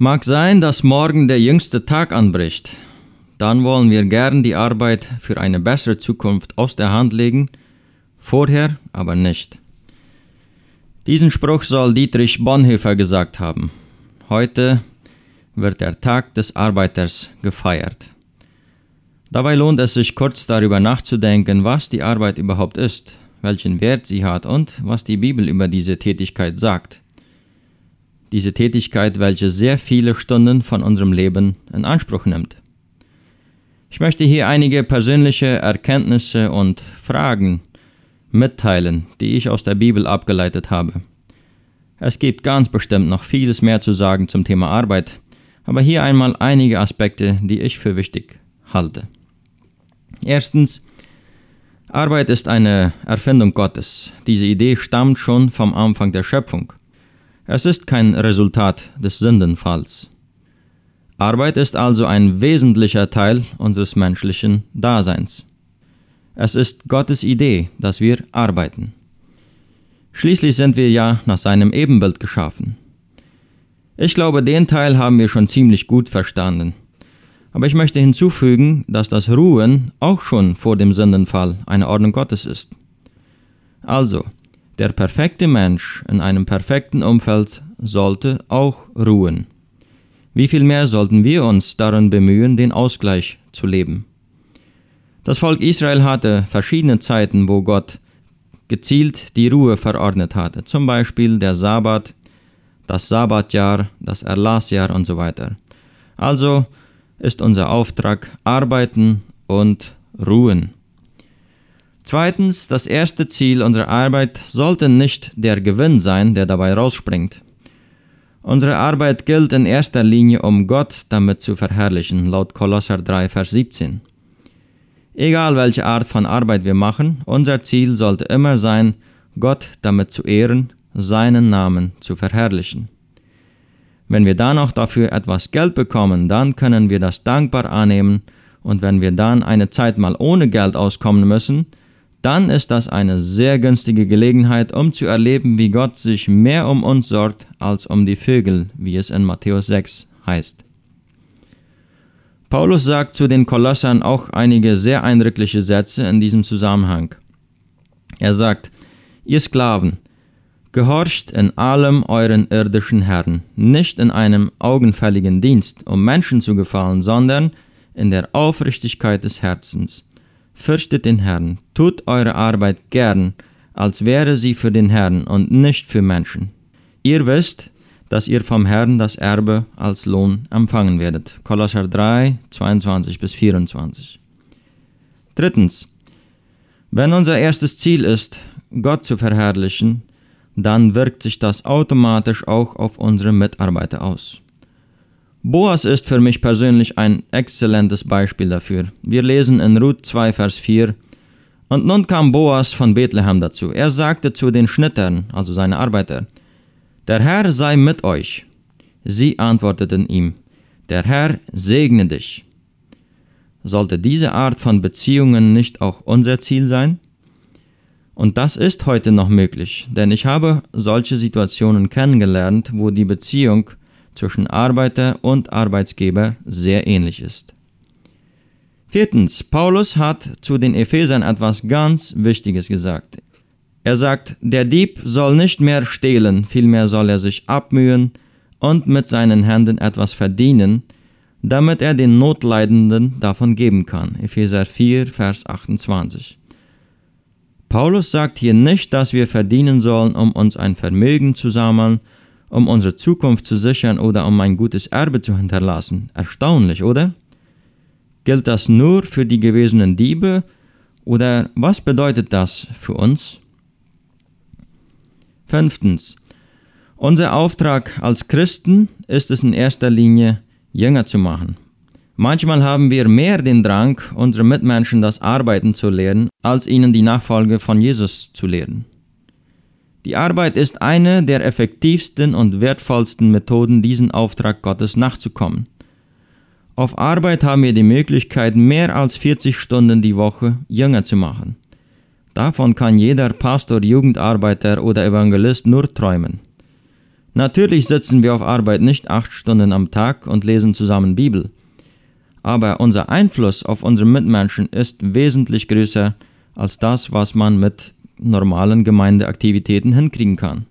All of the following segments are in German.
Mag sein, dass morgen der jüngste Tag anbricht. Dann wollen wir gern die Arbeit für eine bessere Zukunft aus der Hand legen, vorher aber nicht. Diesen Spruch soll Dietrich Bonhoeffer gesagt haben. Heute wird der Tag des Arbeiters gefeiert. Dabei lohnt es sich kurz darüber nachzudenken, was die Arbeit überhaupt ist, welchen Wert sie hat und was die Bibel über diese Tätigkeit sagt. Diese Tätigkeit, welche sehr viele Stunden von unserem Leben in Anspruch nimmt. Ich möchte hier einige persönliche Erkenntnisse und Fragen mitteilen, die ich aus der Bibel abgeleitet habe. Es gibt ganz bestimmt noch vieles mehr zu sagen zum Thema Arbeit, aber hier einmal einige Aspekte, die ich für wichtig halte. Erstens, Arbeit ist eine Erfindung Gottes. Diese Idee stammt schon vom Anfang der Schöpfung. Es ist kein Resultat des Sündenfalls. Arbeit ist also ein wesentlicher Teil unseres menschlichen Daseins. Es ist Gottes Idee, dass wir arbeiten. Schließlich sind wir ja nach seinem Ebenbild geschaffen. Ich glaube, den Teil haben wir schon ziemlich gut verstanden. Aber ich möchte hinzufügen, dass das Ruhen auch schon vor dem Sündenfall eine Ordnung Gottes ist. Also, der perfekte Mensch in einem perfekten Umfeld sollte auch ruhen. Wie viel mehr sollten wir uns darin bemühen, den Ausgleich zu leben? Das Volk Israel hatte verschiedene Zeiten, wo Gott gezielt die Ruhe verordnet hatte. Zum Beispiel der Sabbat, das Sabbatjahr, das Erlassjahr und so weiter. Also ist unser Auftrag arbeiten und ruhen. Zweitens, das erste Ziel unserer Arbeit sollte nicht der Gewinn sein, der dabei rausspringt. Unsere Arbeit gilt in erster Linie, um Gott damit zu verherrlichen, laut Kolosser 3, Vers 17. Egal welche Art von Arbeit wir machen, unser Ziel sollte immer sein, Gott damit zu ehren, seinen Namen zu verherrlichen. Wenn wir dann auch dafür etwas Geld bekommen, dann können wir das dankbar annehmen, und wenn wir dann eine Zeit mal ohne Geld auskommen müssen, dann ist das eine sehr günstige Gelegenheit, um zu erleben, wie Gott sich mehr um uns sorgt, als um die Vögel, wie es in Matthäus 6 heißt. Paulus sagt zu den Kolossern auch einige sehr eindrückliche Sätze in diesem Zusammenhang. Er sagt, ihr Sklaven, gehorcht in allem euren irdischen Herren, nicht in einem augenfälligen Dienst, um Menschen zu gefallen, sondern in der Aufrichtigkeit des Herzens. Fürchtet den Herrn, tut eure Arbeit gern, als wäre sie für den Herrn und nicht für Menschen. Ihr wisst, dass ihr vom Herrn das Erbe als Lohn empfangen werdet. Kolosser 3, 22-24. Drittens, wenn unser erstes Ziel ist, Gott zu verherrlichen, dann wirkt sich das automatisch auch auf unsere Mitarbeiter aus. Boas ist für mich persönlich ein exzellentes Beispiel dafür. Wir lesen in Ruth 2, Vers 4, und nun kam Boas von Bethlehem dazu. Er sagte zu den Schnittern, also seine Arbeiter, der Herr sei mit euch. Sie antworteten ihm, der Herr segne dich. Sollte diese Art von Beziehungen nicht auch unser Ziel sein? Und das ist heute noch möglich, denn ich habe solche Situationen kennengelernt, wo die Beziehung zwischen Arbeiter und Arbeitsgeber sehr ähnlich ist. Viertens, Paulus hat zu den Ephesern etwas ganz Wichtiges gesagt. Er sagt, der Dieb soll nicht mehr stehlen, vielmehr soll er sich abmühen und mit seinen Händen etwas verdienen, damit er den Notleidenden davon geben kann. Epheser 4, Vers 28. Paulus sagt hier nicht, dass wir verdienen sollen, um uns ein Vermögen zu sammeln, um unsere Zukunft zu sichern oder um ein gutes Erbe zu hinterlassen. Erstaunlich, oder? Gilt das nur für die gewesenen Diebe oder was bedeutet das für uns? Fünftens. Unser Auftrag als Christen ist es in erster Linie, Jünger zu machen. Manchmal haben wir mehr den Drang, unsere Mitmenschen das Arbeiten zu lehren, als ihnen die Nachfolge von Jesus zu lehren. Die Arbeit ist eine der effektivsten und wertvollsten Methoden, diesen Auftrag Gottes nachzukommen. Auf Arbeit haben wir die Möglichkeit, mehr als 40 Stunden die Woche Jünger zu machen. Davon kann jeder Pastor, Jugendarbeiter oder Evangelist nur träumen. Natürlich sitzen wir auf Arbeit nicht 8 Stunden am Tag und lesen zusammen Bibel. Aber unser Einfluss auf unsere Mitmenschen ist wesentlich größer als das, was man mit normalen Gemeindeaktivitäten hinkriegen kann.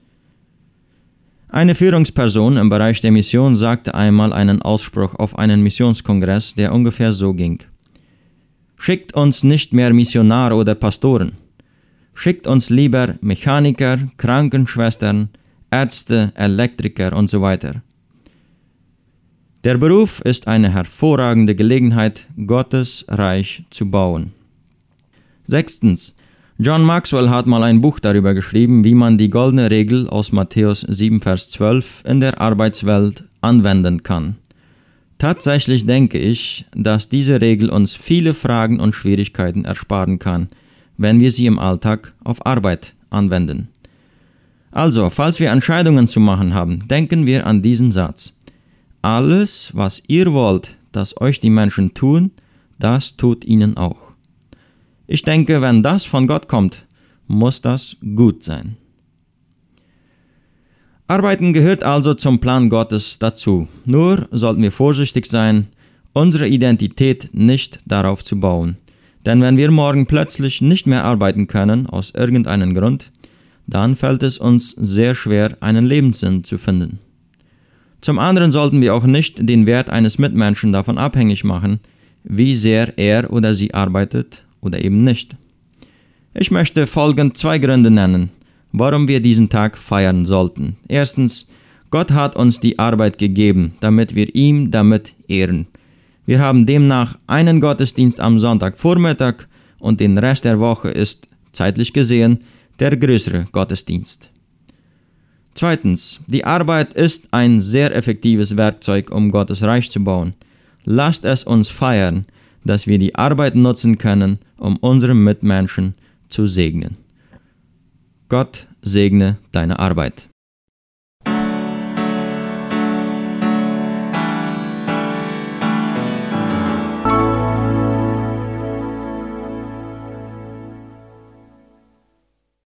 Eine Führungsperson im Bereich der Mission sagte einmal einen Ausspruch auf einen Missionskongress, der ungefähr so ging: Schickt uns nicht mehr Missionare oder Pastoren. Schickt uns lieber Mechaniker, Krankenschwestern, Ärzte, Elektriker und so weiter. Der Beruf ist eine hervorragende Gelegenheit, Gottes Reich zu bauen. 6. John Maxwell hat mal ein Buch darüber geschrieben, wie man die goldene Regel aus Matthäus 7, Vers 12 in der Arbeitswelt anwenden kann. Tatsächlich denke ich, dass diese Regel uns viele Fragen und Schwierigkeiten ersparen kann, wenn wir sie im Alltag auf Arbeit anwenden. Also, falls wir Entscheidungen zu machen haben, denken wir an diesen Satz: Alles, was ihr wollt, dass euch die Menschen tun, das tut ihnen auch. Ich denke, wenn das von Gott kommt, muss das gut sein. Arbeiten gehört also zum Plan Gottes dazu. Nur sollten wir vorsichtig sein, unsere Identität nicht darauf zu bauen. Denn wenn wir morgen plötzlich nicht mehr arbeiten können, aus irgendeinem Grund, dann fällt es uns sehr schwer, einen Lebenssinn zu finden. Zum anderen sollten wir auch nicht den Wert eines Mitmenschen davon abhängig machen, wie sehr er oder sie arbeitet oder eben nicht. Ich möchte folgend 2 Gründe nennen, warum wir diesen Tag feiern sollten. Erstens, Gott hat uns die Arbeit gegeben, damit wir ihm damit ehren. Wir haben demnach einen Gottesdienst am Sonntagvormittag und den Rest der Woche ist, zeitlich gesehen, der größere Gottesdienst. Zweitens, die Arbeit ist ein sehr effektives Werkzeug, um Gottes Reich zu bauen. Lasst es uns feiern, dass wir die Arbeit nutzen können, um unsere Mitmenschen zu segnen. Gott segne deine Arbeit.